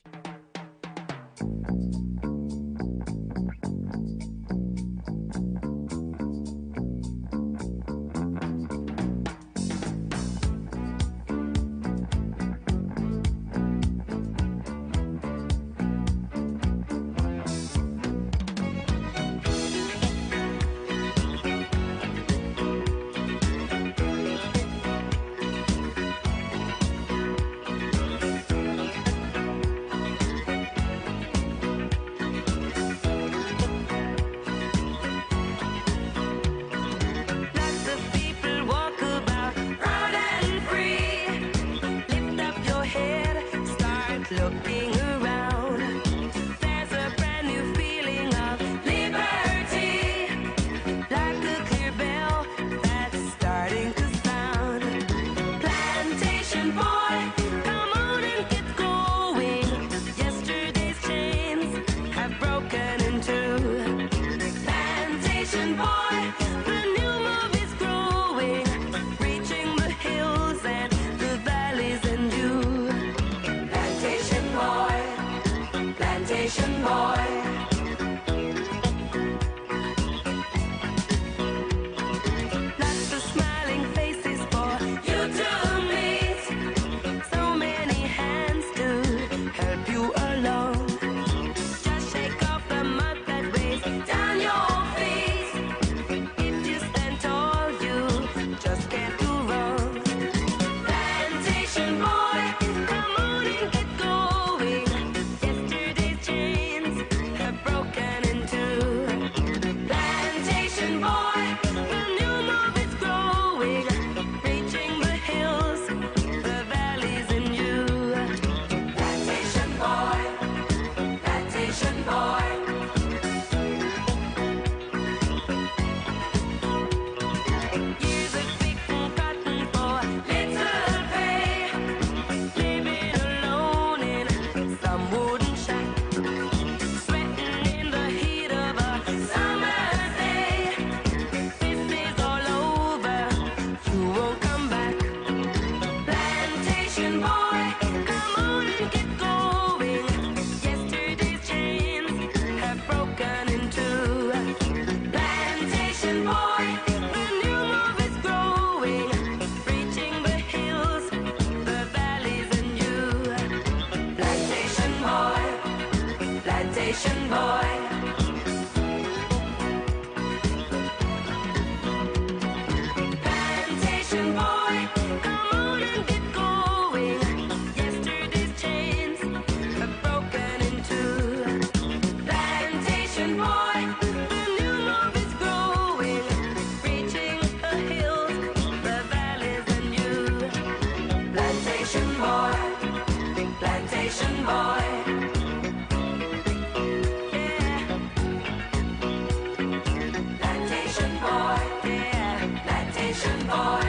Nation boy.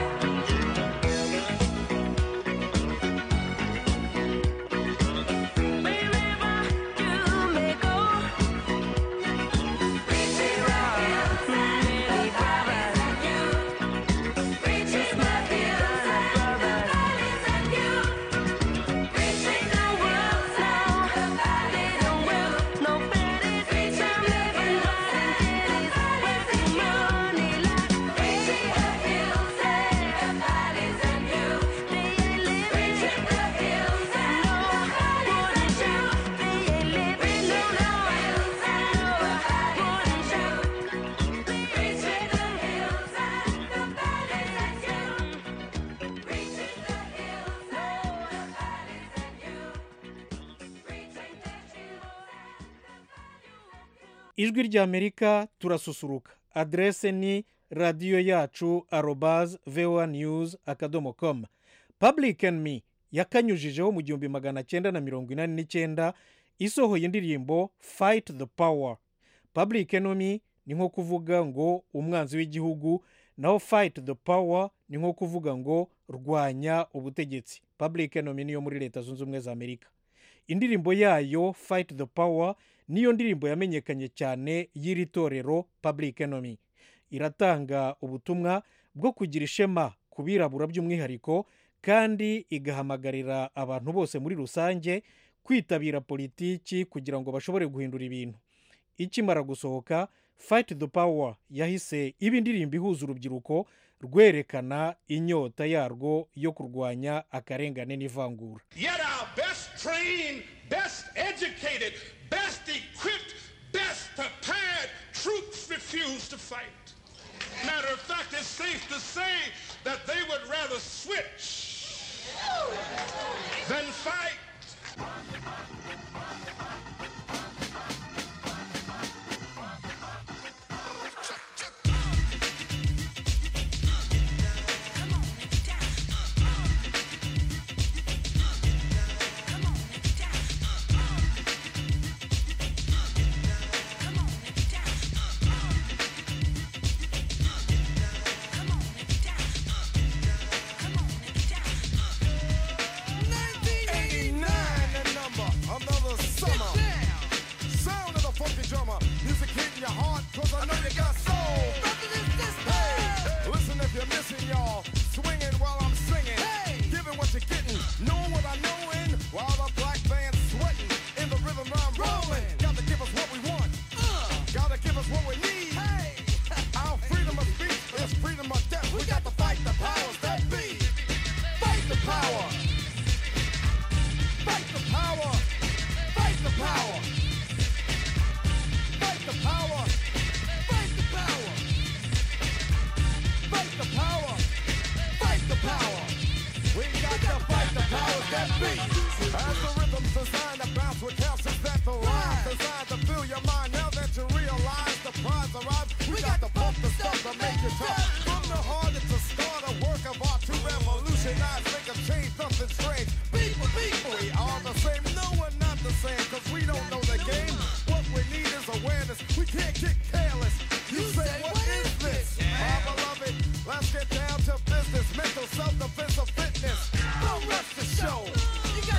ijwi ry'amerika turasusuruka. Adrese ni radiyo yacu @voanews.com. Public Enemy yakanyujijeho mu 1949 isohoye indirimbo Fight the Power. Public Enemy ni nko kuvuga ngo umwanzi w'igihugu, naho Fight the Power ni nko kuvuga ngo rwanya ubutegetsi. Public Enemy niyo muri Leta Zunze Ubumwe za Amerika. Indirimbo yayo Fight the Power niyo ndirimbo yamenyekanye cyane y'iri torero Public Enemy. Iratanga ubutumwa bwo kugira ishema ku birabura by'umwihariko, kandi igahamagarira abantu bose muri rusange kwitabira politiki kugira ngo bashobore guhindura ibintu. Ikimara gusohoka, Fight the Power yahise iba indirimbo ihuza urubyiruko rwerekana inyota yarwo yo kurwanya akarengane n'ivangura. Yet our best trained, best educated, best equipped, best prepared troops refuse to fight. Matter of fact, it's safe to say that they would rather switch than fight. Let's get down to business, mental self-defense of fitness. Don't rush the show. You got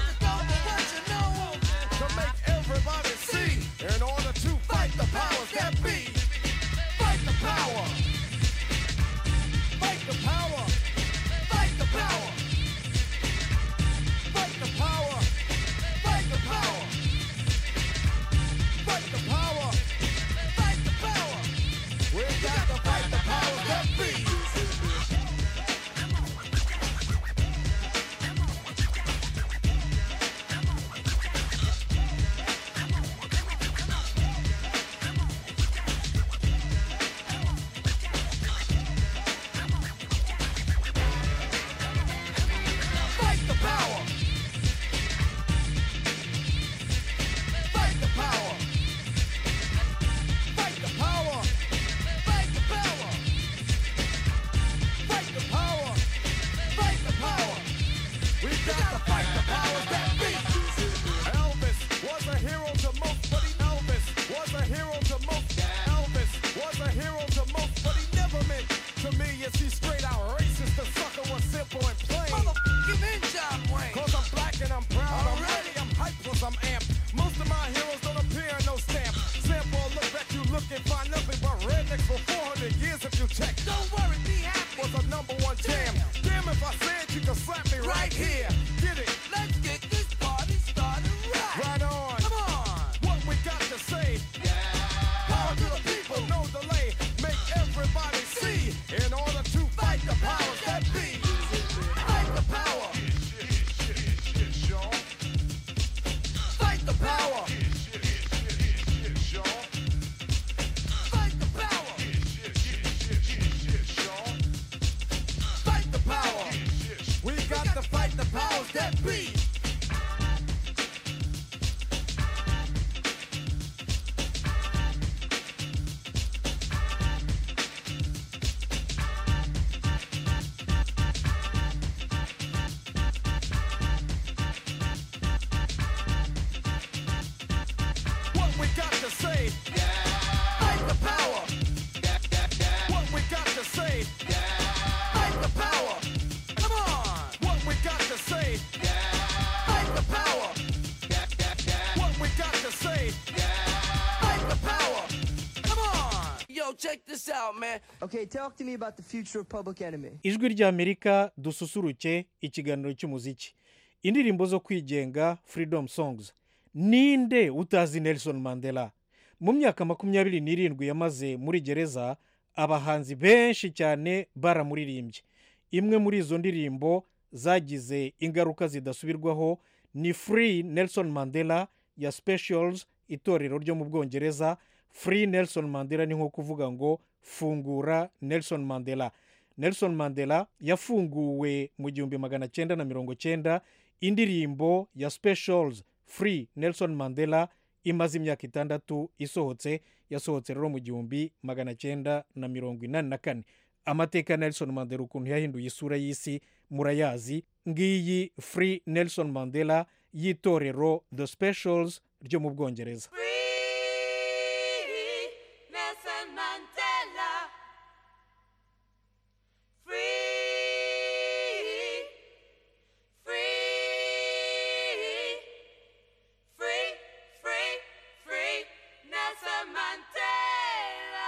one jam. Damn if I said you can slap me right here. Get it? Let's get this party started right. Right on. Come on. What we got to say? Yeah. Power to the people, no delay. Make everybody see. In order to fight the powers that be. Fight the power. Fight the power. Fight the power. Fight the power. We got to fight the powers that be. What we got to say? Fight the power. What we got to say? Fight the power. Come on. What we got to say? Fight the power. What we got to say? Fight the power. Come on. Yo, check this out, man. Okay, talk to me about the future of Public Enemy. ijwi ry'amerika dususuruke ikiganiro cy'umuziki indirimbo zo kwigenga freedom songs. Ninde utazi Nelson Mandela? Mu myaka 27 yamaze muri gereza, abahanzi benshi cyane baramuririmbye. Imwe muri izo ndirimbo zagize ingaruka zidasubirwaho ni Free Nelson Mandela ya Specials, itorero ryo mu Bwongereza. Free Nelson Mandela ni nko kuvuga ngo fungura Nelson Mandela. Nelson Mandela yafunguwe mu 1990. Indirimbo ya Specials Free Nelson Mandela imaze imyaka 6 isohotse, yasohotse rero mu 1984. Amateka Nelson Mandela ukuntu yahinduye isura y'isi murayazi. Ngiyi Free Nelson Mandela y'itorero The Specials ryo mu Bwongereza. Nelson Mandela. Free, free, free, free, free, Nelson Mandela.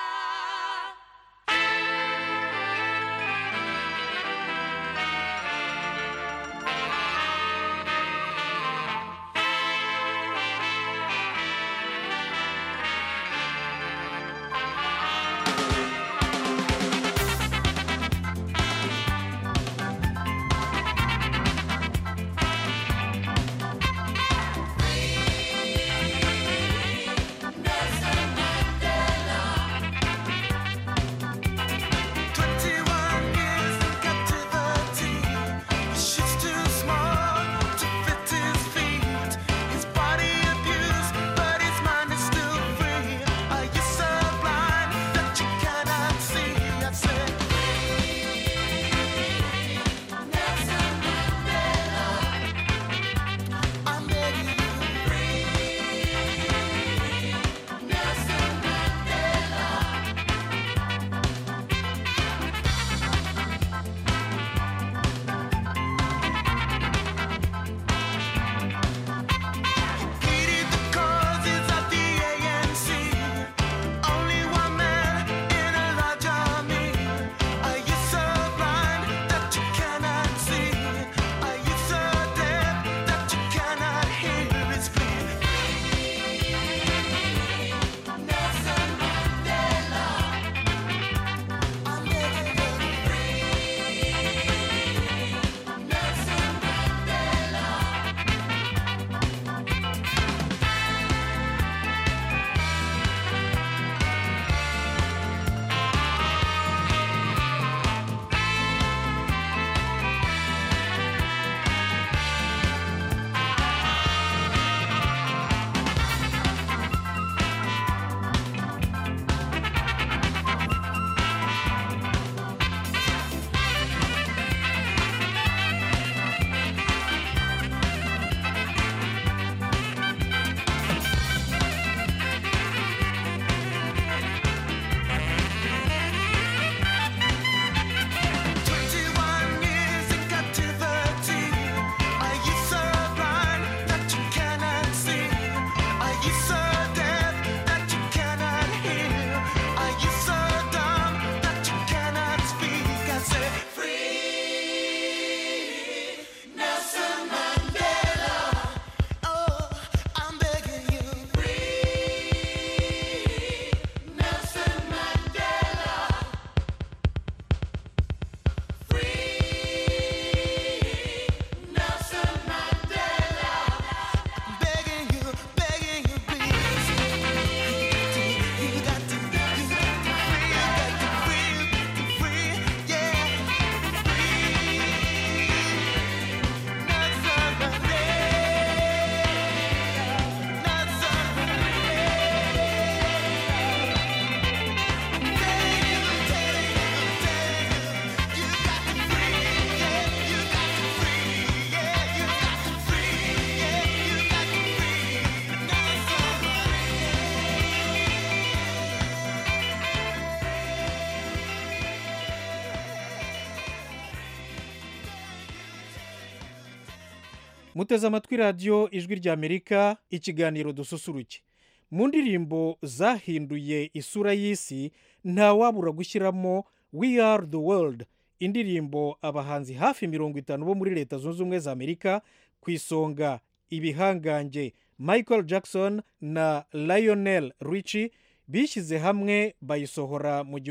muteze amatwi radiyo ijwi ry'Amerika, ikiganiro dususuruke. Mu ndirimbo zahinduye isura y'isi ntawabura gushyiramo We Are The World, indirimbo abahanzi hafi 50 bo muri Leta Zunze Ubumwe za Amerika, ku isonga ibihangange Michael Jackson na Lionel Richie bishyize hamwe bayisohora mu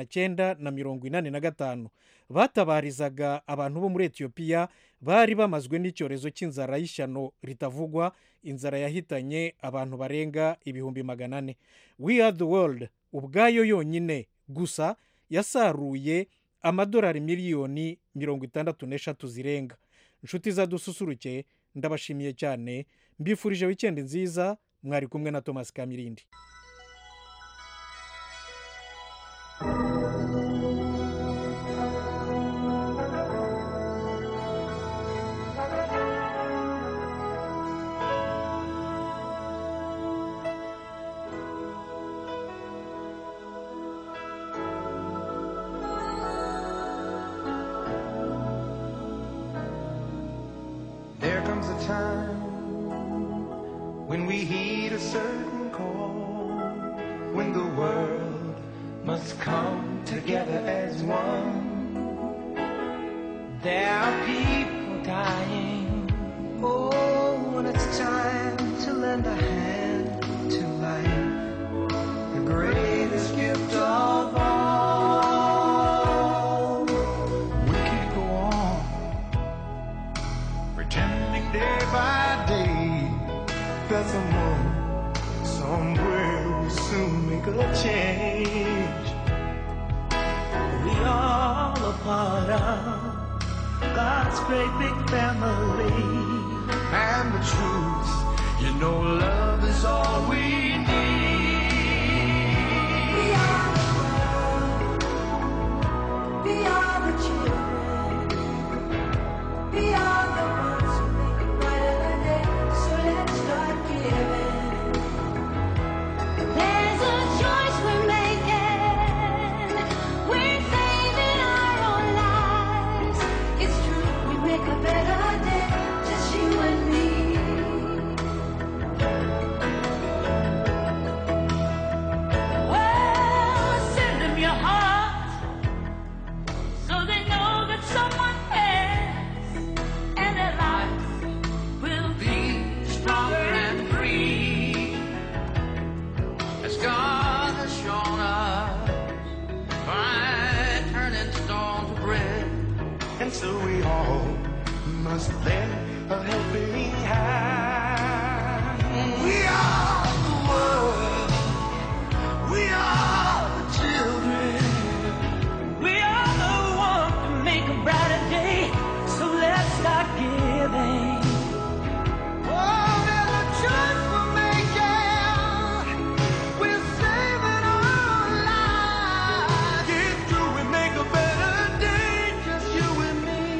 1985. Batabarizaga abantu bo muri Ethiopia bari bamazwe n'icyorezo cy'inzara y'ishyano ritavugwa, inzara yahitanye abantu barenga 400,000. We Are The World ubwayo yonyine gusa yasaruye amadolari miliyoni 63 zirenga. Inshuti za dususuruke, ndabashimiye cyane, mbifurije weekend nziza. Mwari kumwe na Thomas Kamirindi. There comes a time when we heed a certain call, when the world must come together as one. There are people dying. Oh, when it's time to lend a hand to life, the greatest gift of all. We can't go on pretending day by day that someone somewhere will soon make a change. We all a part of God's great big family, and the truth, you know, love is all we need. We are the world. We are the children. We are the ones who make it brighter day. So let's start giving. There's a choice we're making. We're saving our own lives. It's true, we make a better day, just you and me. Well, send them your heart, so they know that someone cares, and their lives will be stronger and free, as God has shown us by turning stone to bread. And so we all must lend a helping hand. We are